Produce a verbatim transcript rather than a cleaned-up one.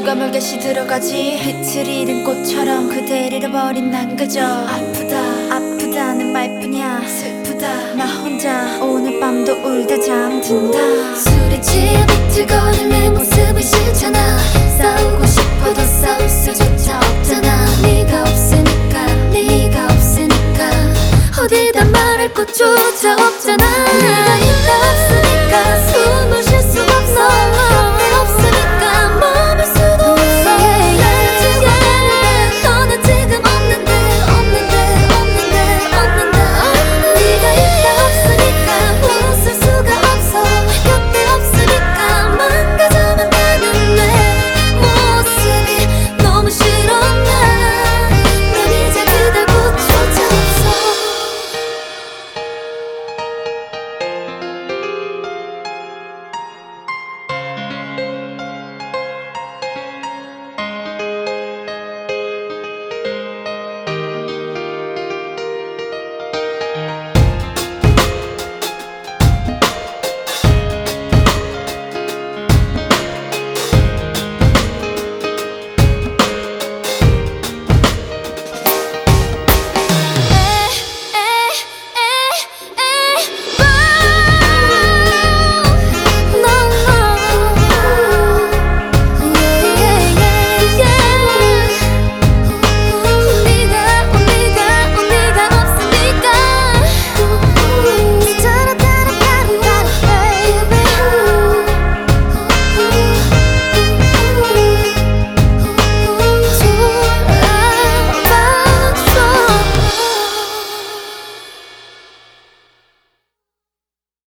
누가 멀게시 들어가지. 빛을 잃은 꽃처럼 그댈 잃어버린 난 그저 아프다 아프다는 말뿐이야. 슬프다 나 혼자 오늘 밤도 울다 잠든다. 술에 취해 비틀거릴 내 모습이 싫잖아. 싸우고 싶어도 싸울 수조차 없잖아. 네가 없으니까 네가 없으니까 어디다 말할 곳조차 없잖아. 네가 있다 없으니까